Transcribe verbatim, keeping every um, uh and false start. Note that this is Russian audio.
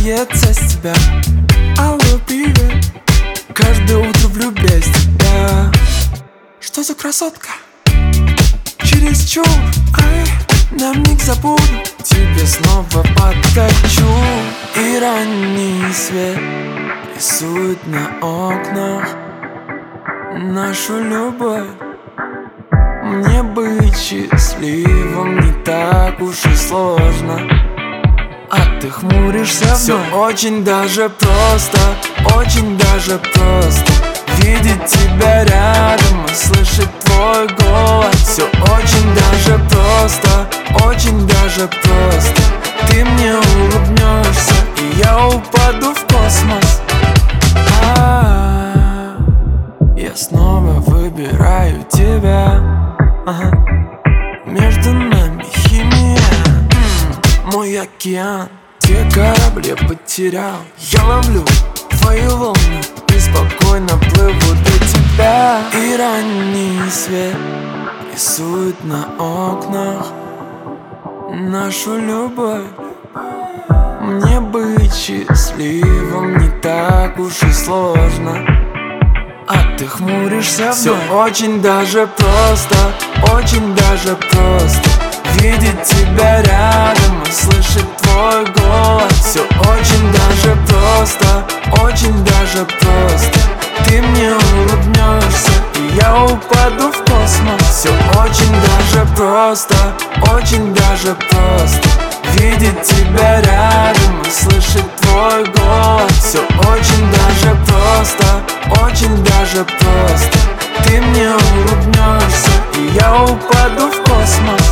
начинается с тебя. Алло, привет, каждое утро влюбляюсь в тебя. Что за красотка? Чересчур, ай, на миг забуду, тебе снова подкачу. И ранний свет рисует на окнах нашу любовь. Мне быть счастливым не так уж и сложно, а ты хмуришься вновь. Все очень даже просто, очень даже просто видеть тебя рядом и слышать твой голос. Все очень даже просто, очень даже просто. Ты мне улыбнешься, и я упаду в космос. А-а-а, я снова выбираю тебя. Ага. Между нами химия, м-м, мой океан. Те корабли потерял, я ловлю твои волны и спокойно плыву до тебя. И ранний свет рисует на окнах нашу любовь. Мне быть счастливым не так уж и сложно, а ты хмуришься вновь. Все очень даже просто, очень даже просто видеть тебя рядом и слышать твой голос. Все очень даже просто, очень даже просто. Ты мне улыбнешься, и я упаду в космос. Все очень даже просто, очень даже просто видеть тебя рядом и слышать твой голос. Все очень даже просто, очень даже просто. Ты мне улыбнешься, и я упаду в космос.